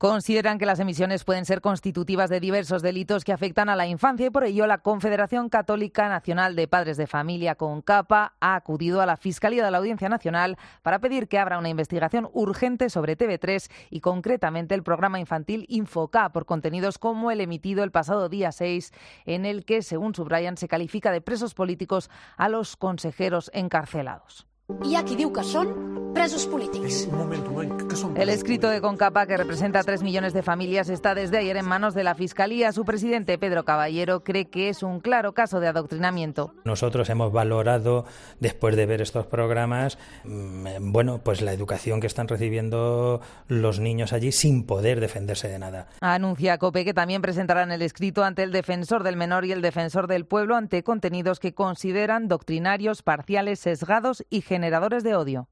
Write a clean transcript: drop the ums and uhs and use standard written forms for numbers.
Consideran que las emisiones pueden ser constitutivas de diversos delitos que afectan a la infancia y por ello la Confederación Católica Nacional de Padres de Familia, CONCAPA, ha acudido a la Fiscalía de la Audiencia Nacional para pedir que abra una investigación urgente sobre TV3 y concretamente el programa infantil Infoca por contenidos como el emitido el pasado día 6, en el que, según subrayan, se califica de presos políticos a los consejeros encarcelados. Hi ha qui diu que són presos polítics. Un moment, que són El escrito de CONCAPA, que representa a 3 millones de familias, está desde ayer en manos de la Fiscalía. Su presidente, Pedro Caballero, cree que es un claro caso de adoctrinamiento. Nosotros hemos valorado, después de ver estos programas, pues la educación que están recibiendo los niños allí sin poder defenderse de nada. Anuncia COPE que también presentarán el escrito ante el defensor del menor y el defensor del pueblo ante contenidos que consideran doctrinarios, parciales, sesgados y generadores de odio.